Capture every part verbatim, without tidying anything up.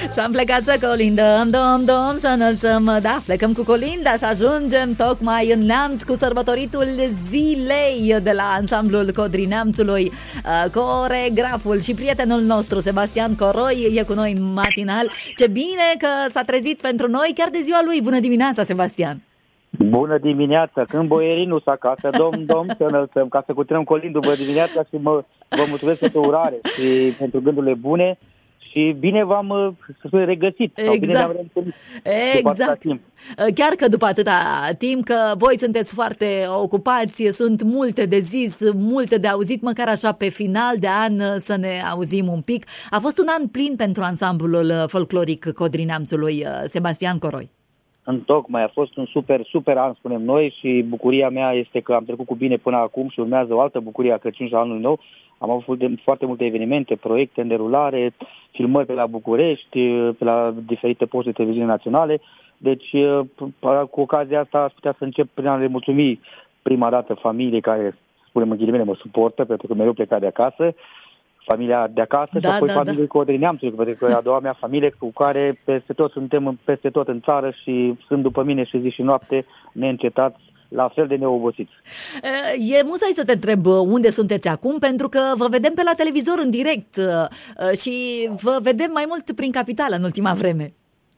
Și am plecat să colindăm, dom, dom, să înălțăm. Da, plecăm cu colinda și ajungem tocmai în Neamț cu sărbătoritul zilei de la ansamblul Codrii Neamțului. Coregraful și prietenul nostru Sebastian Coroi e cu noi în matinal. Ce bine că s-a trezit pentru noi chiar de ziua lui. Bună dimineața, Sebastian! Bună dimineața! Când boierinul s acasă, domn, domn, să înălțăm, ca să cutrăm colindul. Bună dimineața și mă, vă mulțumesc pentru urare și pentru gândurile bune. Și bine v-am regăsit. Exact. Sau bine ne-am reîntâlnit. Exact. Timp. Chiar că după atâta timp, că voi sunteți foarte ocupați, sunt multe de zis, multe de auzit, măcar așa pe final de an să ne auzim un pic. A fost un an plin pentru ansamblul folcloric Codrii Neamțului, Sebastian Coroi. Întocmai a fost un super, super an, spunem noi, și bucuria mea este că am trecut cu bine până acum și urmează o altă bucurie a Crăciun și a anului nou. Am avut foarte multe evenimente, proiecte în derulare, filmări pe la București, pe la diferite poste de televiziune naționale. Deci, cu ocazia asta, aș putea să încep prin a le mulțumi prima dată familiei care, spunem în ghilimele, mă suportă, pentru că mereu pleca de acasă, familia de acasă, da, și apoi da, familiei da. Codrii Neamțului, pentru că e a doua mea familie cu care peste tot suntem, peste tot în țară și sunt după mine și zi și noapte neîncetați, la fel de neobosiți. E musai să te întreb unde sunteți acum, pentru că vă vedem pe la televizor în direct și vă vedem mai mult prin capitală în ultima vreme.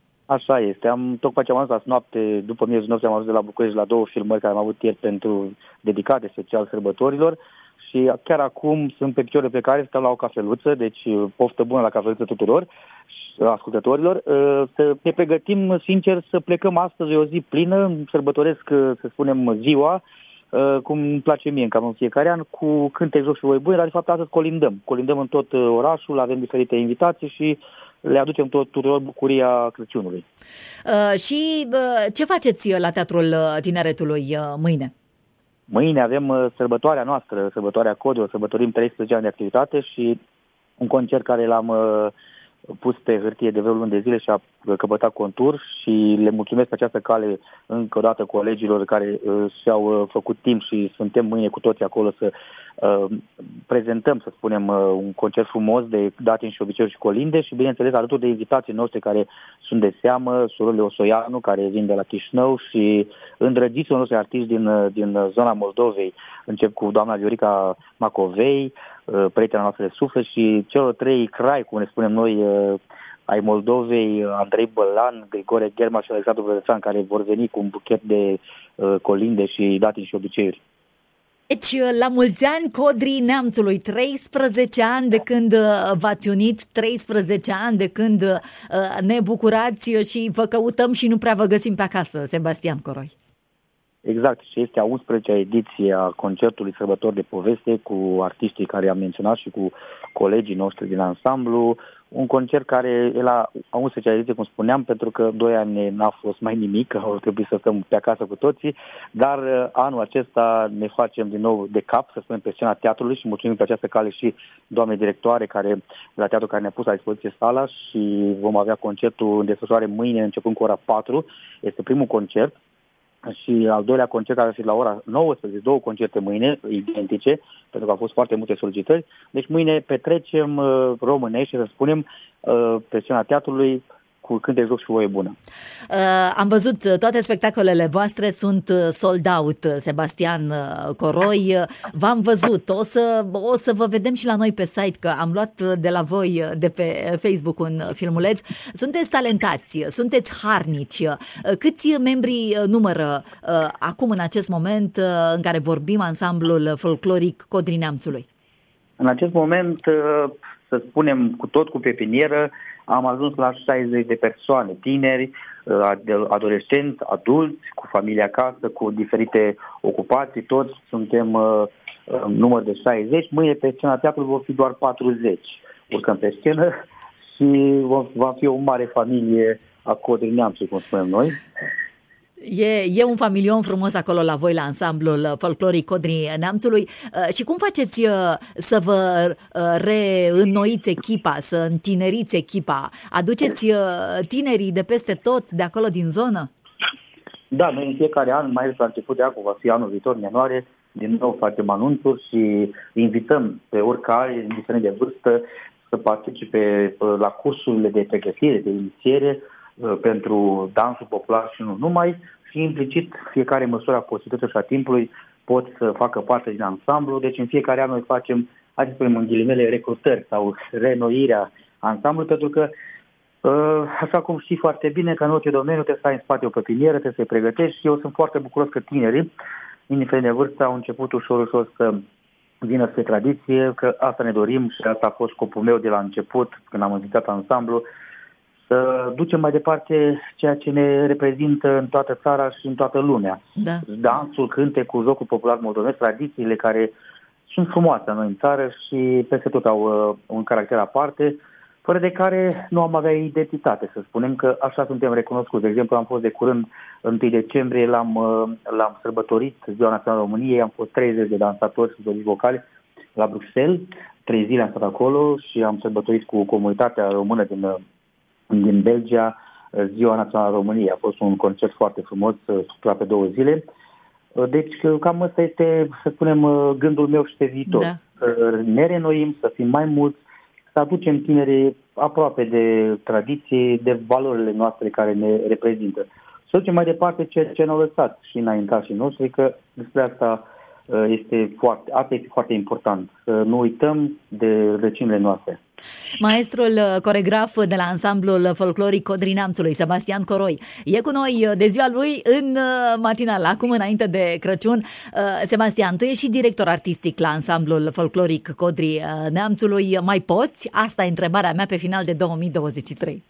Așa este. Am, tocmai ce am ajuns azi noapte, după miezul nopții am ajuns de la București la două filmări care am avut ieri pentru dedicate special sărbătorilor și chiar acum sunt pe picior de plecare, stau la o cafeluță, deci poftă bună la cafeluță tuturor ascultătorilor. Să ne pregătim, sincer, să plecăm astăzi, e o zi plină, sărbătoresc, să spunem, ziua, cum îmi place mie, cam în fiecare an, cu cântec, joc și voi bune, dar de fapt astăzi colindăm. Colindăm în tot orașul, avem diferite invitații și le aducem tot, tuturor bucuria Crăciunului. Uh, și uh, ce faceți la Teatrul Tineretului uh, mâine? Mâine avem uh, sărbătoarea noastră, sărbătoarea Codrilor, sărbătorim treisprezece ani de activitate și un concert care l-am uh, pus pe hârtie de vreo luni de zile și a căpătat contur și le mulțumesc pe această cale încă o dată colegilor care uh, și-au uh, făcut timp și suntem mâine cu toții acolo să uh, prezentăm, să spunem, uh, un concert frumos de datin și obiceiuri și colinde și, bineînțeles, alături de invitații noștri care sunt de seamă, surorile Osoianu, care vin de la Chișinău și îndrăgiții noștri artiști din, din zona Moldovei. Încep cu doamna Viorica Macovei, prietena noastră de suflet, și celor trei crai, cum ne spunem noi, ai Moldovei, Andrei Bălan, Grigore Gherma și Alexandru Brădețan, care vor veni cu un buchet de uh, colinde și datini și obiceiuri. Deci, la mulți ani Codrii Neamțului, treisprezece ani de când v-ați unit, treisprezece ani de când uh, ne bucurați și vă căutăm și nu prea vă găsim pe acasă, Sebastian Coroi. Exact, și este a unsprezecea ediție a concertului Sărbători de Poveste cu artiștii care am menționat și cu colegii noștri din ansamblu. Un concert care e la a unsprezecea ediție, cum spuneam, pentru că doi ani n-a fost mai nimic, au trebuit să stăm pe acasă cu toții, dar anul acesta ne facem din nou de cap, să spunem, pe scena teatrului și mulțumim pe această cale și doamnei directoare care, la teatru, care ne-a pus la dispoziție sala și vom avea concertul în desfășurare mâine, începând cu ora patru. Este primul concert. Și al doilea concert care va fi la ora nouăsprezece, două concerte mâine, identice, pentru că au fost foarte multe solicitări. Deci mâine petrecem uh, românești, să spunem, uh, pe scena teatrului, cu cântec, joc și voie bună. Uh, am văzut toate spectacolele voastre sunt sold out, Sebastian Coroi. V-am văzut. O să, o să vă vedem și la noi pe site, că am luat de la voi de pe Facebook un filmuleț. Sunteți talentați, sunteți harnici. Câți membri numără uh, acum, în acest moment, uh, în care vorbim, ansamblul folcloric Codrii Neamțului? În acest moment, uh, să spunem, cu tot cu pepinieră, am ajuns la șaizeci de persoane, tineri, adolescenți, adulți, cu familie acasă, cu diferite ocupații, toți suntem uh, număr de șaizeci. Mâine pe scena teatrului vor fi doar patruzeci. Urcăm pe scenă și va fi o mare familie a Codrii Neamțului, cum spunem noi. E, e un familion frumos acolo la voi, la ansamblul folcloric Codrii Neamțului. Și cum faceți să vă reînnoiți echipa, să întineriți echipa? Aduceți tinerii de peste tot, de acolo din zonă? Da, noi în fiecare an, mai ales la început de acum, va fi anul viitor, în ianuarie, din nou facem anunțuri și invităm pe oricare, indiferent de vârstă, să participe la cursurile de pregătire, de inițiere pentru dansul popular și nu numai, și implicit fiecare măsură a posibilității și a timpului pot să facă parte din ansamblu. Deci în fiecare an noi facem, hai să spunem în ghilimele, recrutări sau renoirea ansamblului, pentru că așa cum știi foarte bine că în orice domeniu trebuie să ai în spate o pepinieră, trebuie să-i pregătești, și eu sunt foarte bucuros că tinerii, indiferent de vârstă, au început ușor, ușor să vină spre tradiție, că asta ne dorim și asta a fost scopul meu de la început, când am înființat ansamblu, să ducem mai departe ceea ce ne reprezintă în toată țara și în toată lumea. Da. Dansul, cântecul, jocul popular moldovenesc, tradițiile care sunt frumoase la noi în țară și peste tot au uh, un caracter aparte, fără de care nu am avea identitate, să spunem că așa suntem recunoscuți. De exemplu, am fost de curând, întâi decembrie, l-am, l-am sărbătorit, Ziua Națională a României, am fost treizeci de dansatori și soliști vocali la Bruxelles, trei zile am stat acolo și am sărbătorit cu comunitatea română din, din Belgia Ziua Națională a României. A fost un concert foarte frumos, pe două zile. Deci, cam ăsta este, să spunem, gândul meu și pe viitor. Da. Să ne renoim, să fim mai mulți, să aducem tinerii aproape de tradiții, de valorile noastre care ne reprezintă. Să ducem mai departe ceea ce ne-au lăsat și înaintașii noștri, că despre asta este foarte, asta este foarte important. Să nu uităm de rădăcinile noastre. Maestrul coregraf de la ansamblul folcloric Codrii Neamțului, Sebastian Coroi, e cu noi de ziua lui în matinal, acum înainte de Crăciun. Sebastian, tu ești și director artistic la ansamblul folcloric Codrii Neamțului. Mai poți? Asta e întrebarea mea pe final de două mii douăzeci și trei.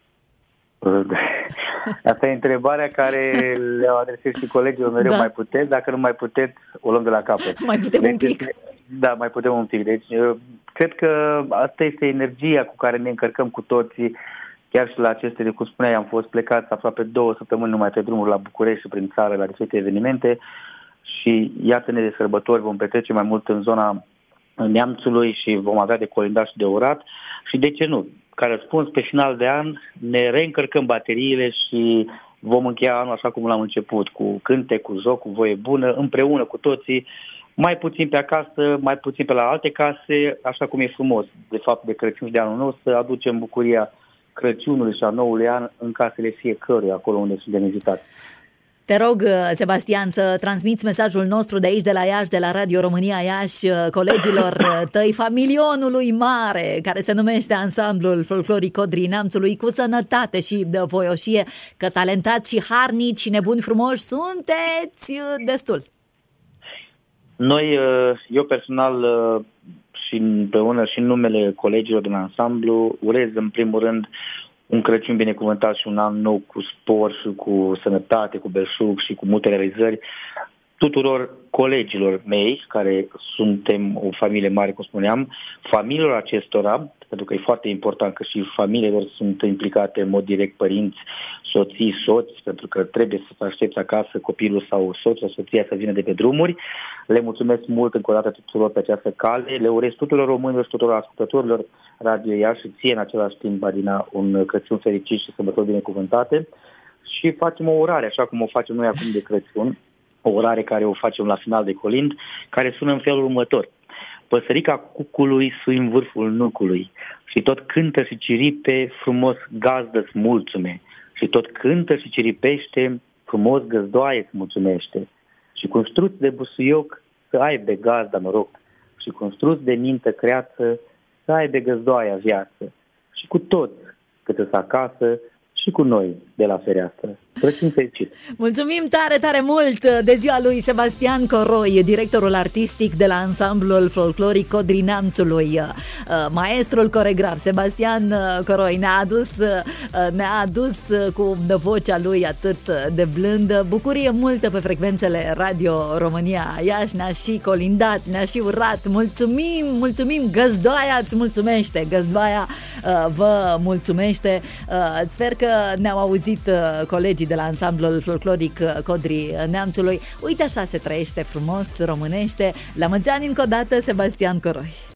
Asta e întrebarea care le-au adresat și colegilor mereu. Da. Mai puteți? Dacă nu mai puteți, o luăm de la capăt. Mai putem deci, un pic? Da, mai putem un pic. Deci, cred că asta este energia cu care ne încărcăm cu toții. Chiar și la aceste, de cum spuneai, am fost plecați aproape două săptămâni numai pe drumuri la București și prin țară la diferite evenimente și iată-ne de sărbători, vom petrece mai mult în zona Neamțului și vom avea de colindat și de urat. Și de ce nu? Ca răspuns, pe final de an ne reîncărcăm bateriile și vom încheia anul așa cum l-am început, cu cântec, cu joc, cu voie bună, împreună cu toții, mai puțin pe acasă, mai puțin pe la alte case, așa cum e frumos, de fapt, de Crăciun și de anul nou, să aducem bucuria Crăciunului și a noului an în casele fiecăruia, acolo unde suntem invitați. Te rog, Sebastian, să transmiți mesajul nostru de aici, de la Iași, de la Radio România Iași, colegilor tăi, familionului mare, care se numește Ansamblul Folcloric Codrii Neamțului, cu sănătate și de voioșie, că talentați și harnici și nebuni frumoși sunteți destul. Noi, eu personal și împreună și în numele colegilor din ansamblu, urez în primul rând un Crăciun binecuvântat și un an nou cu spor și cu sănătate, cu belșug și cu multe realizări tuturor colegilor mei, care suntem o familie mare, cum spuneam, familiilor acestora, pentru că e foarte important că și familiilor sunt implicate în mod direct părinți, soții, soți, pentru că trebuie să aștepți acasă copilul sau soțul, soția să vină de pe drumuri. Le mulțumesc mult încă o dată tuturor pe această cale, le urez tuturor românilor și tuturor ascultătorilor Radio Iași și ție în același timp, Adina, un Crăciun fericit și sărbători binecuvântate și facem o urare, așa cum o facem noi acum de Crăciun, o urare care o facem la final de colind, care sună în felul următor. Păsărica cucului sui în vârful nucului și tot cântă și ciripe, frumos gazdă-ți mulțume. Și tot cântă și ciripește, frumos găzdoaie-ți mulțumește. Și cu un struț de busuioc să aibă gazda noroc. Și cu un struț de mintă creață să aibă găzdoaia viață. Și cu toți cât să acasă și cu noi de la fereastră. Crăciun fericit! Mulțumim tare, tare mult de ziua lui Sebastian Coroi, directorul artistic de la ansamblul folcloric Codrii Neamțului. Maestrul coregraf Sebastian Coroi ne-a adus, ne-a adus cu vocea lui atât de blândă bucurie multă pe frecvențele Radio România Iași, ne-a și colindat, ne-a și urat. Mulțumim, mulțumim, găzdoaia îți mulțumește, găzdoaia vă mulțumește. Sper că ne-au auzit colegii de la ansamblul folcloric Codrii Neamțului. Uite așa se trăiește frumos, românește. La mulți ani încă o dată, Sebastian Coroi.